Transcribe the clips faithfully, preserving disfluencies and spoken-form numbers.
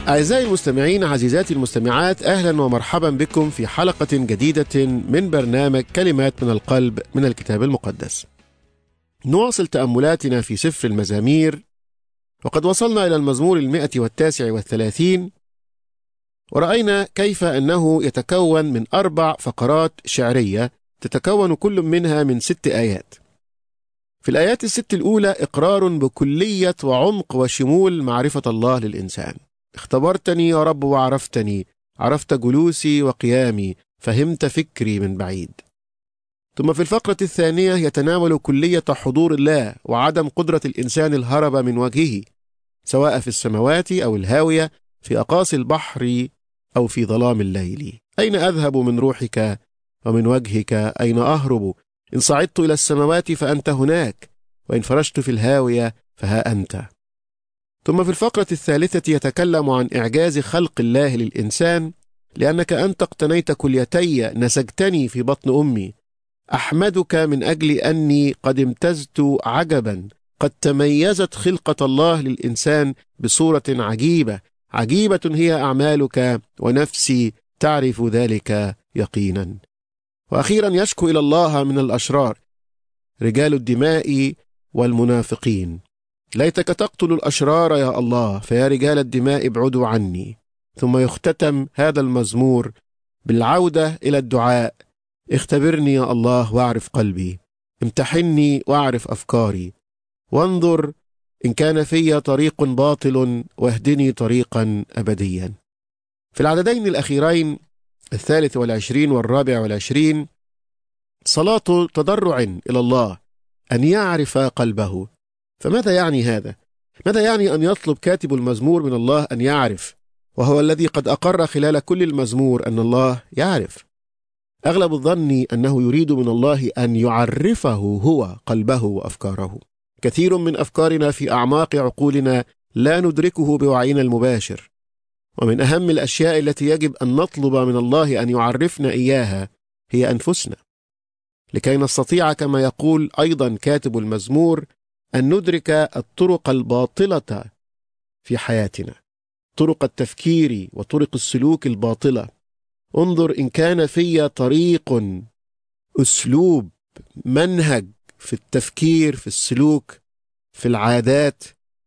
أعزائي المستمعين، عزيزاتي المستمعات، أهلا ومرحبا بكم في حلقة جديدة من برنامج كلمات من القلب من الكتاب المقدس. نواصل تأملاتنا في سفر المزامير، وقد وصلنا إلى المزمور المئة والتاسع والثلاثين، ورأينا كيف أنه يتكون من أربع فقرات شعرية تتكون كل منها من ست آيات. في الآيات الست الأولى إقرار بكلية وعمق وشمول معرفة الله للإنسان. اختبرتني يا رب وعرفتني، عرفت جلوسي وقيامي، فهمت فكري من بعيد. ثم في الفقرة الثانية يتناول كلية حضور الله وعدم قدرة الإنسان الهرب من وجهه، سواء في السماوات أو الهاوية، في أقاصي البحر أو في ظلام الليل. أين أذهب من روحك ومن وجهك؟ أين أهرب؟ إن صعدت إلى السماوات فأنت هناك، وإن فرشت في الهاوية فها أنت. ثم في الفقرة الثالثة يتكلم عن إعجاز خلق الله للإنسان، لأنك أنت اقتنيت كليتي، نسجتني في بطن أمي. أحمدك من أجل أني قد امتزت عجبا، قد تميزت خلقة الله للإنسان بصورة عجيبة، عجيبة هي أعمالك ونفسي تعرف ذلك يقينا. وأخيرا يشكو إلى الله من الأشرار، رجال الدماء والمنافقين. ليتك تقتل الأشرار يا الله، فيا رجال الدماء ابعدوا عني. ثم يختتم هذا المزمور بالعودة إلى الدعاء: اختبرني يا الله واعرف قلبي، امتحني واعرف أفكاري، وانظر إن كان في طريق باطل، واهدني طريقا أبديا. في العددين الأخيرين الثالث والعشرين والرابع والعشرين صلاة تضرع إلى الله أن يعرف قلبه. فماذا يعني هذا؟ ماذا يعني أن يطلب كاتب المزمور من الله أن يعرف، وهو الذي قد أقر خلال كل المزمور أن الله يعرف؟ أغلب الظن أنه يريد من الله أن يعرفه هو قلبه وأفكاره. كثير من أفكارنا في أعماق عقولنا لا ندركه بوعينا المباشر، ومن أهم الأشياء التي يجب أن نطلب من الله أن يعرفنا إياها هي أنفسنا، لكي نستطيع كما يقول أيضا كاتب المزمور أن ندرك الطرق الباطلة في حياتنا، طرق التفكير وطرق السلوك الباطلة. انظر إن كان في طريق، أسلوب، منهج في التفكير، في السلوك، في العادات،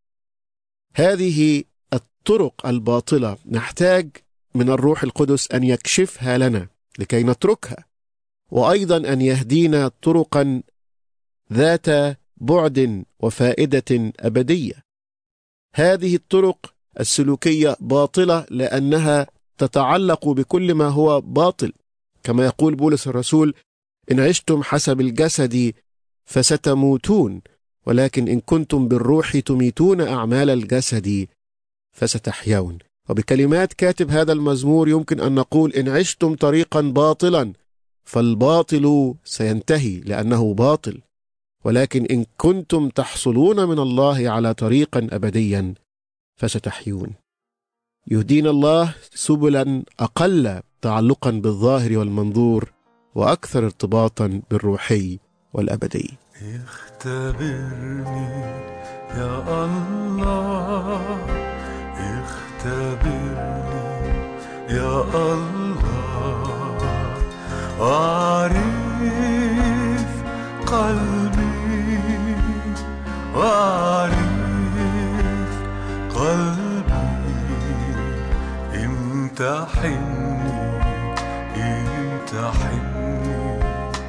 هذه الطرق الباطلة نحتاج من الروح القدس أن يكشفها لنا لكي نتركها، وأيضا أن يهدينا طرقا ذات بعد وفائدة أبدية. هذه الطرق السلوكية باطلة لأنها تتعلق بكل ما هو باطل، كما يقول بولس الرسول: إن عشتم حسب الجسد فستموتون، ولكن إن كنتم بالروح تميتون أعمال الجسد فستحيون. وبكلمات كاتب هذا المزمور يمكن أن نقول: إن عشتم طريقا باطلا فالباطل سينتهي لأنه باطل، ولكن إن كنتم تحصلون من الله على طريقا أبديا فستحيون. يهدينا الله سبلا أقل تعلقا بالظاهر والمنظور، وأكثر ارتباطا بالروحي والأبدي. اختبرني يا الله، اختبرني يا الله، وأعرف قلبي، وأعرف قلبي، امتحني امتحني.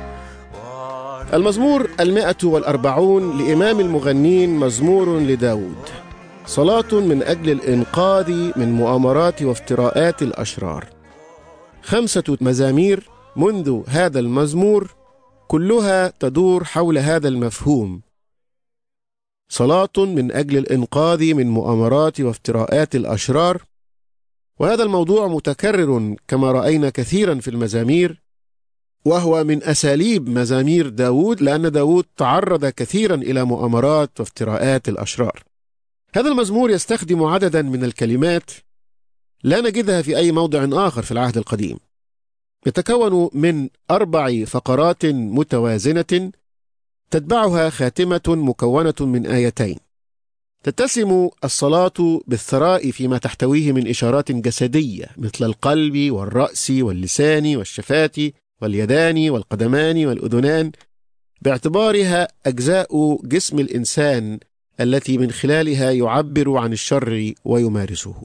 المزمور المئة والأربعون لإمام المغنين، مزمور لداود، صلاة من أجل الإنقاذ من مؤامرات وافتراءات الأشرار. خمسة مزامير منذ هذا المزمور كلها تدور حول هذا المفهوم: صلاة من أجل الإنقاذ من مؤامرات وافتراءات الأشرار. وهذا الموضوع متكرر كما رأينا كثيرا في المزامير، وهو من أساليب مزامير داود، لأن داود تعرض كثيرا إلى مؤامرات وافتراءات الأشرار. هذا المزمور يستخدم عددا من الكلمات لا نجدها في أي موضع آخر في العهد القديم. يتكون من أربع فقرات متوازنة تتبعها خاتمة مكونة من آيتين. تتسم الصلاة بالثراء فيما تحتويه من إشارات جسدية مثل القلب والرأس واللسان والشفاه واليدان والقدمان والأذنان، باعتبارها أجزاء جسم الإنسان التي من خلالها يعبر عن الشر ويمارسه.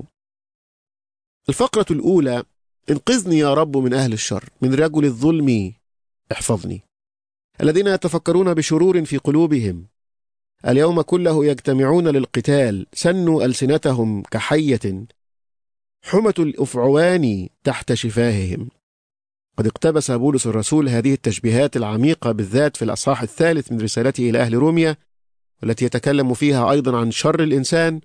الفقرة الأولى: انقذني يا رب من أهل الشر، من رجل الظلم احفظني. الذين يتفكرون بشرور في قلوبهم اليوم كله يجتمعون للقتال، سنوا ألسنتهم كحية، حمة الأفعوان تحت شفاههم. قد اقتبس بولس الرسول هذه التشبيهات العميقة بالذات في الأصحاح الثالث من رسالته إلى أهل روميا، والتي يتكلم فيها أيضا عن شر الإنسان،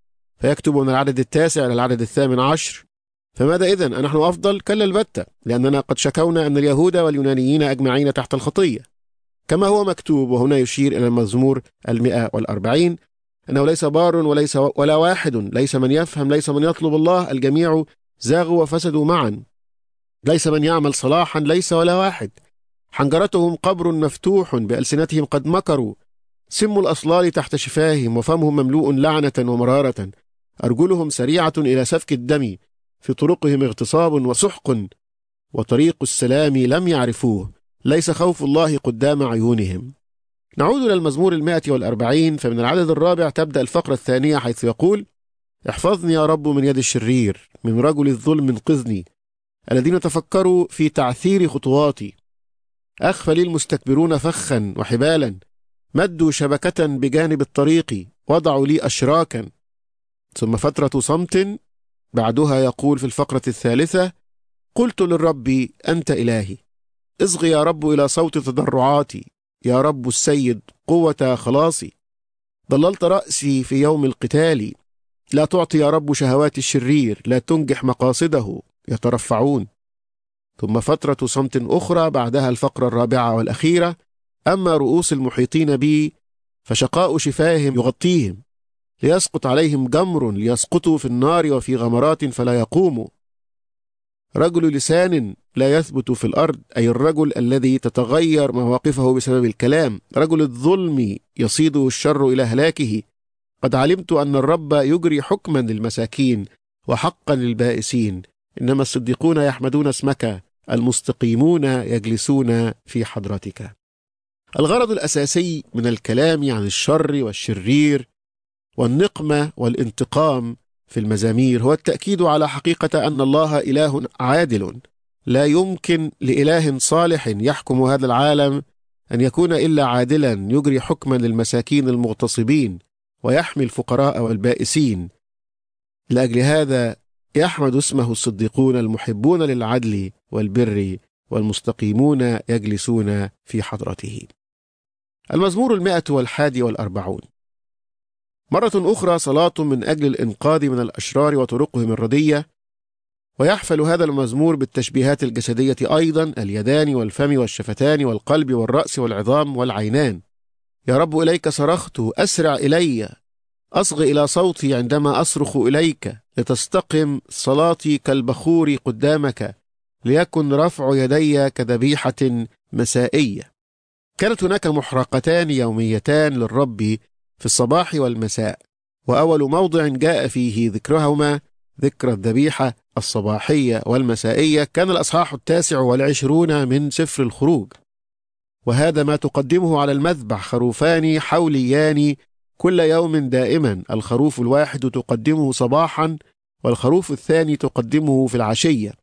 فيكتب من العدد التاسع إلى العدد الثامن عشر: فماذا إذن؟ أنحن أفضل؟ كلا البتة، لأننا قد شكونا أن اليهود واليونانيين أجمعين تحت الخطية، كما هو مكتوب. وهنا يشير إلى المزمور المئة والأربعين: أنه ليس بار وليس ولا واحد، ليس من يفهم، ليس من يطلب الله، الجميع زاغوا وفسدوا معا، ليس من يعمل صلاحا، ليس ولا واحد. حنجرتهم قبر مفتوح، بألسنتهم قد مكروا، سم الأصلال تحت شفاههم، وفمهم مملوء لعنة ومرارة، أرجلهم سريعة إلى سفك الدم، في طرقهم اغتصاب وسحق، وطريق السلام لم يعرفوه، ليس خوف الله قدام عيونهم. نعود إلى المزمور المائة والأربعين، فمن العدد الرابع تبدأ الفقرة الثانية، حيث يقول: احفظني يا رب من يد الشرير، من رجل الظلم انقذني، الذين تفكروا في تعثير خطواتي. أخفى لي المستكبرون فخا وحبالا، مدوا شبكة بجانب الطريق، وضعوا لي أشراكا. ثم فترة صمت بعدها يقول في الفقرة الثالثة: قلت للرب أنت إلهي، اصغي يا رب إلى صوت تضرعاتي، يا رب السيد قوة خلاصي. ضللت رأسي في يوم القتال، لا تعطي يا رب شهوات الشرير، لا تنجح مقاصده، يترفعون. ثم فترة صمت أخرى بعدها الفقرة الرابعة والأخيرة: أما رؤوس المحيطين بي فشقاء شفاهم يغطيهم، ليسقط عليهم جمر، ليسقطوا في النار وفي غمرات فلا يقوموا. رجل لسان لا يثبت في الأرض، أي الرجل الذي تتغير مواقفه بسبب الكلام. رجل الظلم يصيده الشر إلى هلاكه. قد علمت أن الرب يجري حكما للمساكين وحقا للبائسين، إنما الصديقون يحمدون اسمك، المستقيمون يجلسون في حضرتك. الغرض الأساسي من الكلام عن الشر والشرير والنقمة والانتقام في المزامير هو التأكيد على حقيقة أن الله إله عادل. لا يمكن لإله صالح يحكم هذا العالم أن يكون إلا عادلا، يجري حكما للمساكين المغتصبين ويحمي الفقراء والبائسين. لأجل هذا يحمد اسمه الصديقون المحبون للعدل والبر والمستقيمون يجلسون في حضرته. المزمور المائة والحادي والأربعون: مرة أخرى صلاة من أجل الإنقاذ من الأشرار وطرقهم الردية. ويحفل هذا المزمور بالتشبيهات الجسدية أيضا: اليدان والفم والشفتان والقلب والرأس والعظام والعينان. يا رب إليك صرخت، أسرع إلي، أصغ إلى صوتي عندما أصرخ إليك، لتستقم صلاتي كالبخور قدامك، ليكن رفع يدي كذبيحة مسائية. كانت هناك محرقتان يوميتان للرب في الصباح والمساء، وأول موضع جاء فيه ذكرهما ذكر الذبيحة الصباحية والمسائية كان الأصحاح التاسع والعشرون من سفر الخروج. وهذا ما تقدمه على المذبح: خروفان حوليان كل يوم دائما، الخروف الواحد تقدمه صباحا، والخروف الثاني تقدمه في العشية.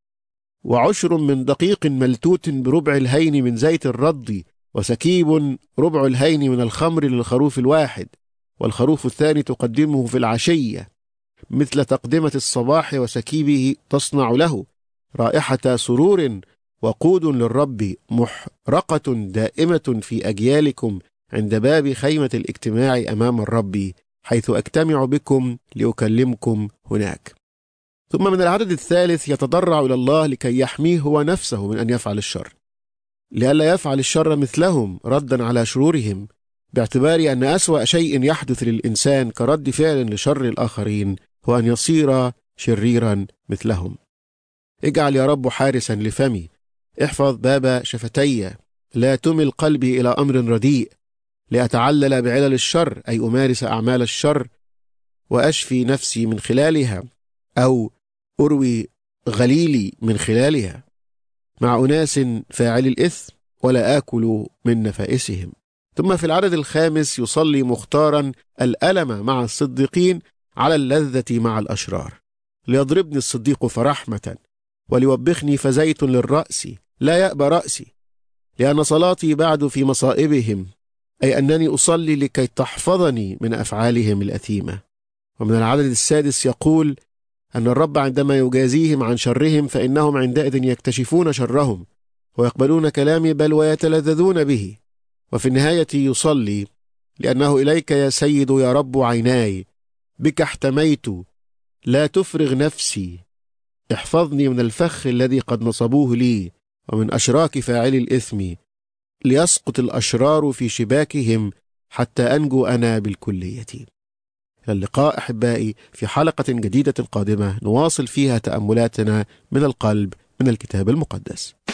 وعشر من دقيق ملتوت بربع الهين من زيت الرد، وسكيب ربع الهين من الخمر للخروف الواحد، والخروف الثاني تقدمه في العشية، مثل تقدمة الصباح وسكيبه تصنع له رائحة سرور وقود للرب، محرقة دائمة في أجيالكم عند باب خيمة الاجتماع أمام الرب، حيث أجتمع بكم لأكلمكم هناك. ثم من العدد الثالث يتضرع إلى الله لكي يحميه هو نفسه من أن يفعل الشر، لئلا يفعل الشر مثلهم ردا على شرورهم، باعتبار أن أسوأ شيء يحدث للإنسان كرد فعل لشر الآخرين هو أن يصير شريرا مثلهم. اجعل يا رب حارسا لفمي، احفظ باب شفتي، لا تمل قلبي إلى أمر رديء، لأتعلل بعلل الشر، أي أمارس أعمال الشر وأشفي نفسي من خلالها، أو أروي غليلي من خلالها، مع أناس فاعلي الإثم ولا آكل من نفائسهم. ثم في العدد الخامس يصلي مختارا الألم مع الصديقين على اللذة مع الأشرار. ليضربني الصديق فرحمة، وليوبخني فزيت للرأس، لا يأبى رأسي، لأن صلاتي بعد في مصائبهم، أي أنني أصلي لكي تحفظني من أفعالهم الأثيمة. ومن العدد السادس يقول أن الرب عندما يجازيهم عن شرهم فإنهم عندئذ يكتشفون شرهم ويقبلون كلامي بل ويتلذذون به. وفي النهاية يصلي: لأنه إليك يا سيد يا رب عيناي، بك احتميت، لا تفرغ نفسي، احفظني من الفخ الذي قد نصبوه لي ومن أشراك فاعلي الإثم، ليسقط الأشرار في شباكهم حتى أنجو أنا بالكلية. إلى اللقاء أحبائي في حلقة جديدة قادمة نواصل فيها تأملاتنا من القلب من الكتاب المقدس.